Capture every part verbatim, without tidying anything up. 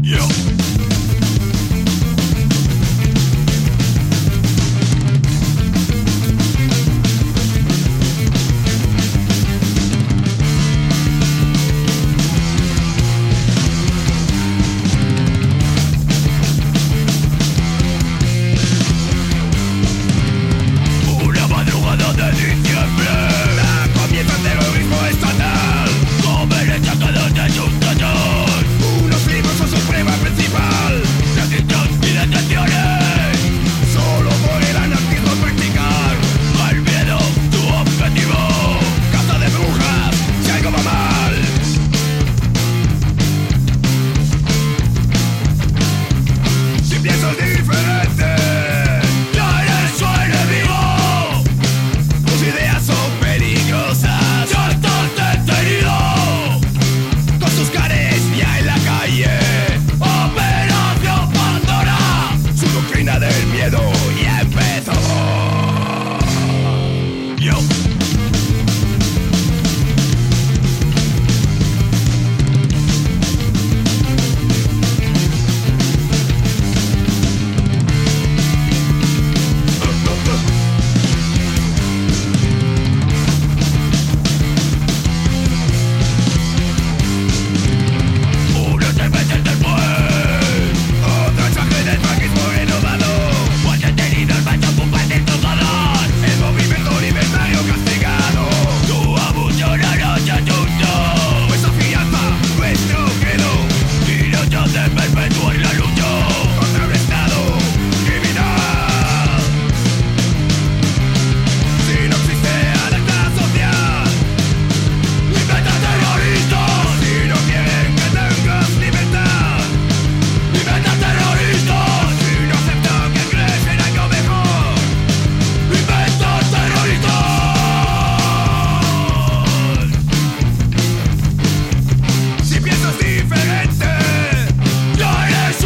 Si piensas diferente, ya eres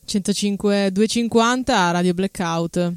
centocinque duecentocinquanta Radio Blackout.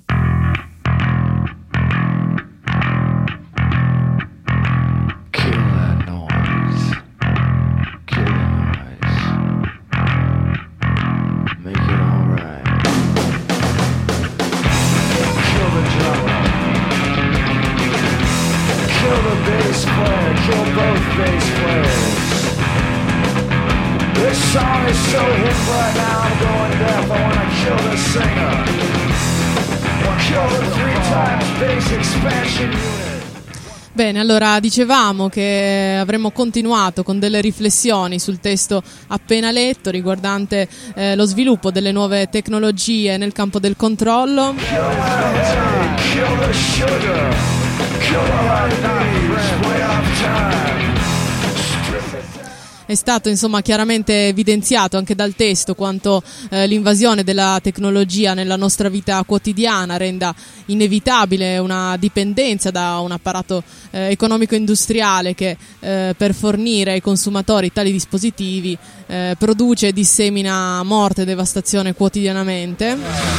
Bene, allora dicevamo che avremmo continuato con delle riflessioni sul testo appena letto riguardante eh, lo sviluppo delle nuove tecnologie nel campo del controllo. È stato insomma chiaramente evidenziato anche dal testo quanto eh, l'invasione della tecnologia nella nostra vita quotidiana renda inevitabile una dipendenza da un apparato eh, economico-industriale che eh, per fornire ai consumatori tali dispositivi eh, produce e dissemina morte e devastazione quotidianamente.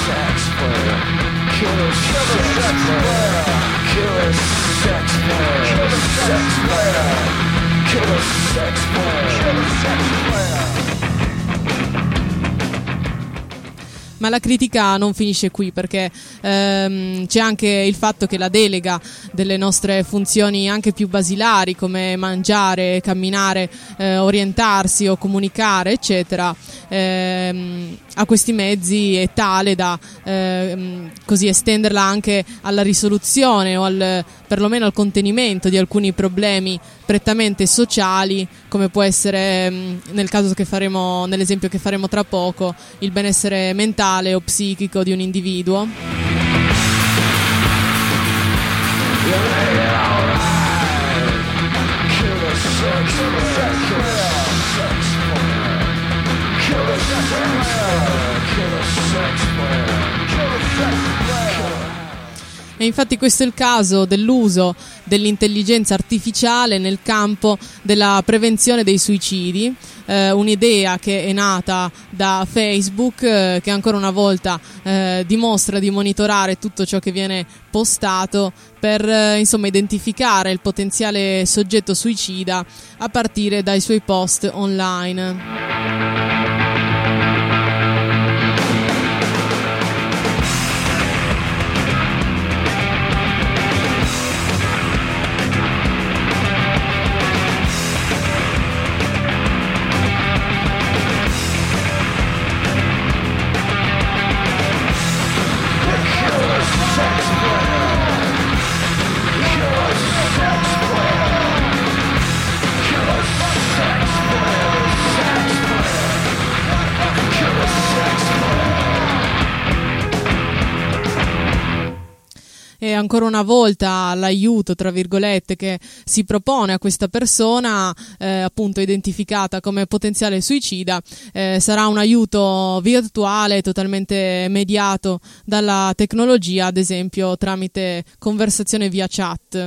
Ma la critica non finisce qui, perché ehm, c'è anche il fatto che la delega delle nostre funzioni anche più basilari, come mangiare, camminare, eh, orientarsi o comunicare, eccetera, ehm, a questi mezzi è tale da ehm, così estenderla anche alla risoluzione o al, perlomeno al contenimento di alcuni problemi prettamente sociali, come può essere ehm, nel caso che faremo, nell'esempio che faremo tra poco, il benessere mentale o psichico di un individuo. E infatti questo è il caso dell'uso dell'intelligenza artificiale nel campo della prevenzione dei suicidi, eh, un'idea che è nata da Facebook, eh, che ancora una volta eh, dimostra di monitorare tutto ciò che viene postato per eh, insomma identificare il potenziale soggetto suicida a partire dai suoi post online. E ancora una volta l'aiuto, tra virgolette, che si propone a questa persona, eh, appunto identificata come potenziale suicida, eh, sarà un aiuto virtuale totalmente mediato dalla tecnologia, ad esempio tramite conversazione via chat.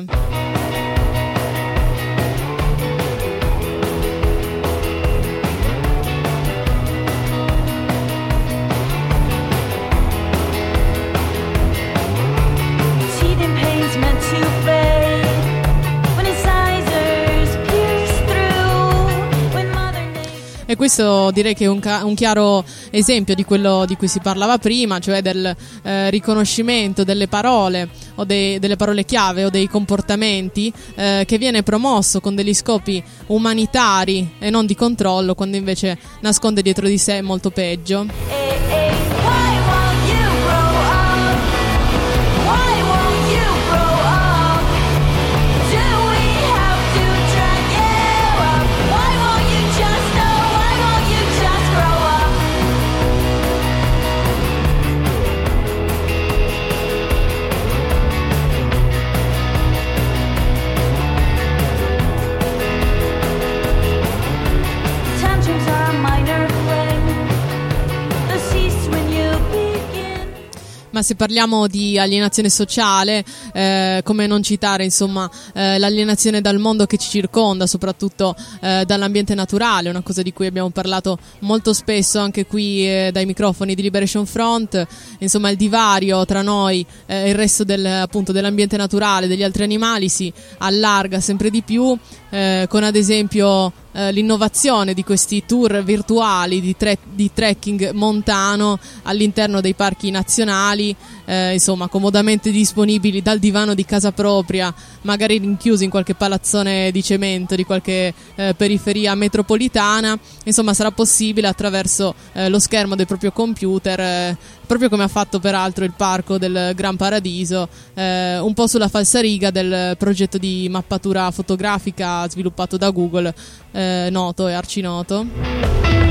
E questo direi che è un, ca- un chiaro esempio di quello di cui si parlava prima, cioè del eh, riconoscimento delle parole o dei, delle parole chiave o dei comportamenti eh, che viene promosso con degli scopi umanitari e non di controllo, quando invece nasconde dietro di sé molto peggio. Ma se parliamo di alienazione sociale, eh, come non citare insomma eh, l'alienazione dal mondo che ci circonda, soprattutto eh, dall'ambiente naturale, una cosa di cui abbiamo parlato molto spesso anche qui eh, dai microfoni di Liberation Front. Insomma, il divario tra noi e il resto del, appunto, dell'ambiente naturale, degli altri animali, si allarga sempre di più, eh, con ad esempio eh, l'innovazione di questi tour virtuali di, tre, di trekking montano all'interno dei parchi nazionali, eh, insomma comodamente disponibili dal divano di casa propria, magari rinchiusi in qualche palazzone di cemento di qualche eh, periferia metropolitana. Insomma, sarà possibile attraverso eh, lo schermo del proprio computer, eh, proprio come ha fatto peraltro il parco del Gran Paradiso, eh, un po' sulla falsariga del progetto di mappatura fotografica sviluppato da Google, eh, noto e arcinoto.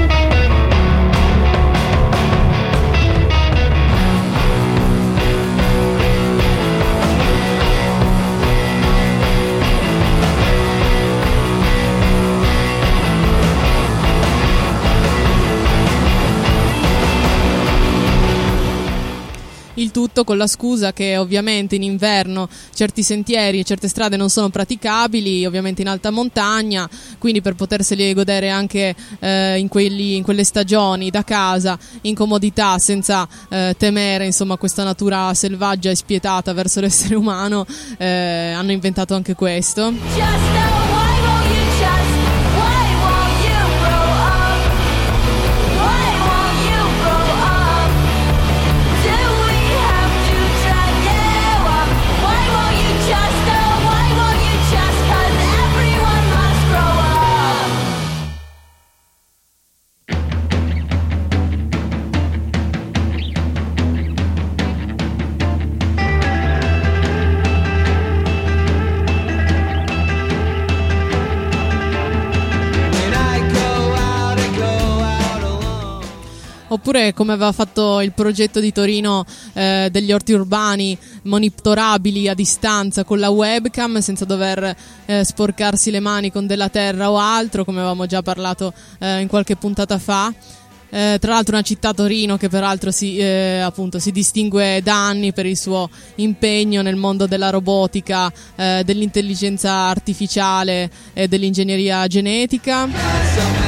Il tutto con la scusa che ovviamente in inverno certi sentieri e certe strade non sono praticabili, ovviamente in alta montagna, quindi per poterseli godere anche eh, in, quelli, in quelle stagioni da casa, in comodità, senza eh, temere insomma questa natura selvaggia e spietata verso l'essere umano, eh, hanno inventato anche questo. Oppure come aveva fatto il progetto di Torino eh, degli orti urbani monitorabili a distanza con la webcam, senza dover eh, sporcarsi le mani con della terra o altro, come avevamo già parlato eh, in qualche puntata fa. Eh, tra l'altro una città, Torino, che peraltro si, eh, appunto, si distingue da anni per il suo impegno nel mondo della robotica, eh, dell'intelligenza artificiale e dell'ingegneria genetica.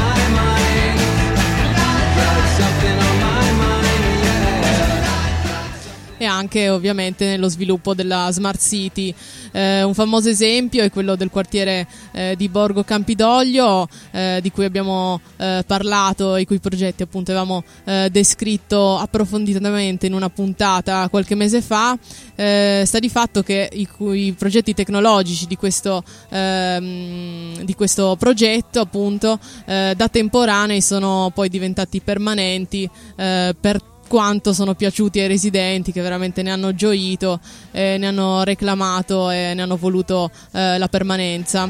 E anche ovviamente nello sviluppo della Smart City. Eh, un famoso esempio è quello del quartiere eh, di Borgo Campidoglio, eh, di cui abbiamo eh, parlato, i cui progetti appunto avevamo eh, descritto approfonditamente in una puntata qualche mese fa. Eh, sta di fatto che i, i progetti tecnologici di questo, ehm, di questo progetto appunto eh, da temporanei sono poi diventati permanenti, eh, per quanto sono piaciuti ai residenti, che veramente ne hanno gioito, eh, ne hanno reclamato e ne hanno voluto eh, la permanenza.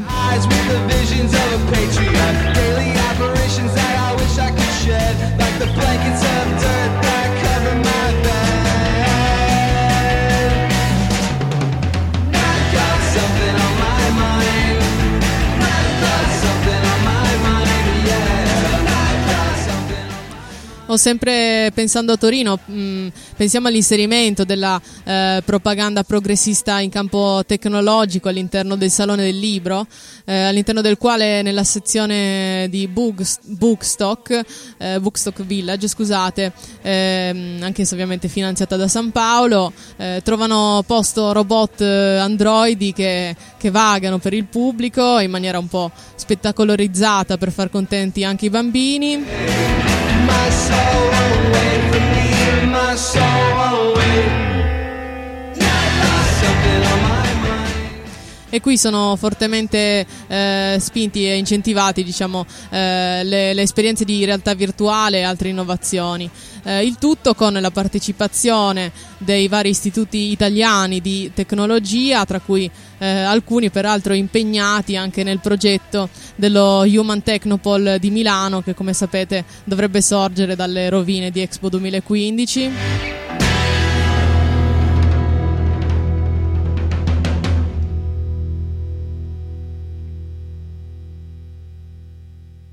O sempre pensando a Torino, mh, pensiamo all'inserimento della eh, propaganda progressista in campo tecnologico all'interno del Salone del Libro, eh, all'interno del quale nella sezione di Books, Bookstock, eh, Bookstock Village, scusate, eh, anche se ovviamente finanziata da San Paolo, eh, trovano posto robot eh, androidi che, che vagano per il pubblico in maniera un po' spettacolarizzata per far contenti anche i bambini. My soul away from me, my soul away. Something on my mind. E qui sono fortemente eh, spinti e incentivati, diciamo, eh, le, le esperienze di realtà virtuale e altre innovazioni. Eh, il tutto con la partecipazione dei vari istituti italiani di tecnologia, tra cui eh, alcuni peraltro impegnati anche nel progetto dello Human Technopole di Milano, che come sapete dovrebbe sorgere dalle rovine di Expo duemilaquindici.